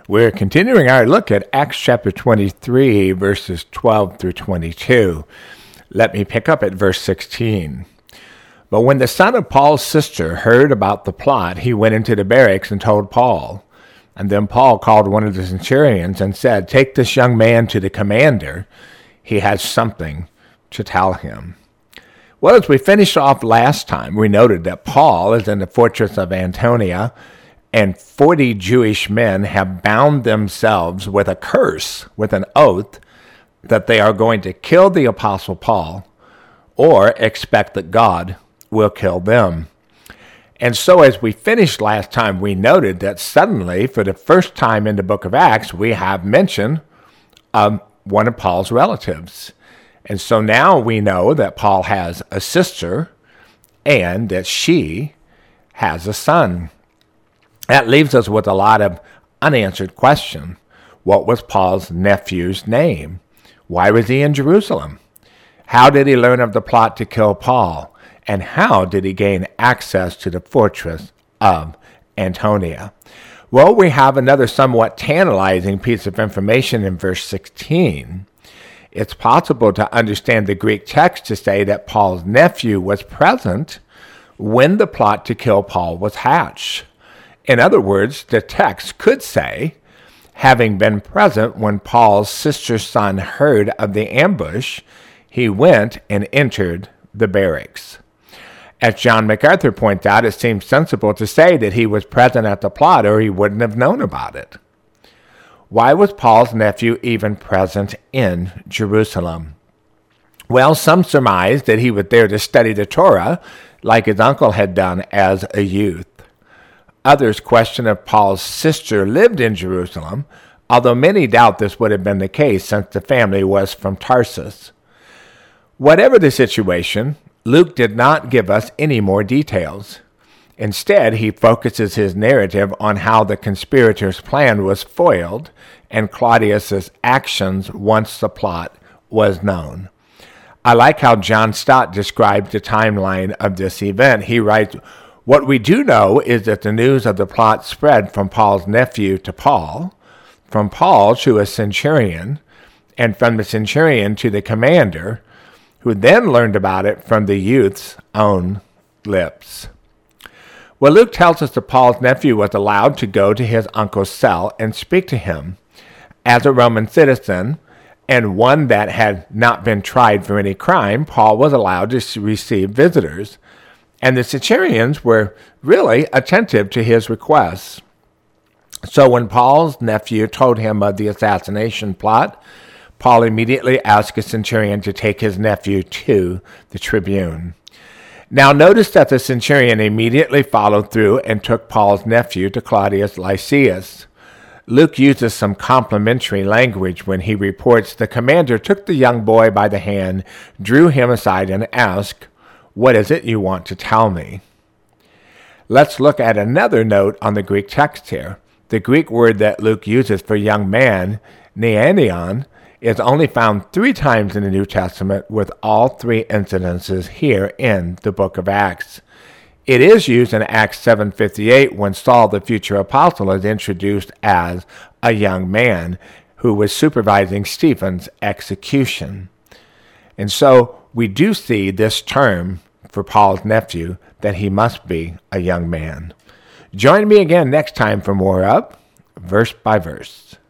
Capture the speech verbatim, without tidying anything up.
We're continuing our look at Acts chapter twenty-three, verses twelve through twenty-two. Let me pick up at verse sixteen. But when the son of Paul's sister heard about the plot, he went into the barracks and told Paul. And then Paul called one of the centurions and said, "Take this young man to the commander. He has something to tell him." Well, as we finished off last time, we noted that Paul is in the fortress of Antonia, and forty Jewish men have bound themselves with a curse, with an oath, that they are going to kill the Apostle Paul or expect that God will kill them. And so as we finished last time, we noted that suddenly, for the first time in the book of Acts, we have mention of one of Paul's relatives. And so now we know that Paul has a sister and that she has a son. That leaves us with a lot of unanswered questions. What was Paul's nephew's name? Why was he in Jerusalem? How did he learn of the plot to kill Paul? And how did he gain access to the fortress of Antonia? Well, we have another somewhat tantalizing piece of information in verse sixteen. It's possible to understand the Greek text to say that Paul's nephew was present when the plot to kill Paul was hatched. In other words, the text could say, having been present when Paul's sister's son heard of the ambush, he went and entered the barracks. As John MacArthur points out, it seems sensible to say that he was present at the plot or he wouldn't have known about it. Why was Paul's nephew even present in Jerusalem? Well, some surmise that he was there to study the Torah like his uncle had done as a youth. Others question if Paul's sister lived in Jerusalem, although many doubt this would have been the case since the family was from Tarsus. Whatever the situation, Luke did not give us any more details. Instead, he focuses his narrative on how the conspirators' plan was foiled and Claudius's actions once the plot was known. I like how John Stott describes the timeline of this event. He writes, "What we do know is that the news of the plot spread from Paul's nephew to Paul, from Paul to a centurion, and from the centurion to the commander, who then learned about it from the youth's own lips." Well, Luke tells us that Paul's nephew was allowed to go to his uncle's cell and speak to him. As a Roman citizen, and one that had not been tried for any crime, Paul was allowed to receive visitors, and the centurions were really attentive to his requests. So when Paul's nephew told him of the assassination plot, Paul immediately asked a centurion to take his nephew to the tribune. Now notice that the centurion immediately followed through and took Paul's nephew to Claudius Lysias. Luke uses some complimentary language when he reports the commander took the young boy by the hand, drew him aside, and asked, "What is it you want to tell me?" Let's look at another note on the Greek text here. The Greek word that Luke uses for young man, neanion, is only found three times in the New Testament, with all three incidences here in the book of Acts. It is used in Acts seven fifty-eight when Saul, the future apostle, is introduced as a young man who was supervising Stephen's execution. And so we do see this term for Paul's nephew, that he must be a young man. Join me again next time for more of Verse by Verse.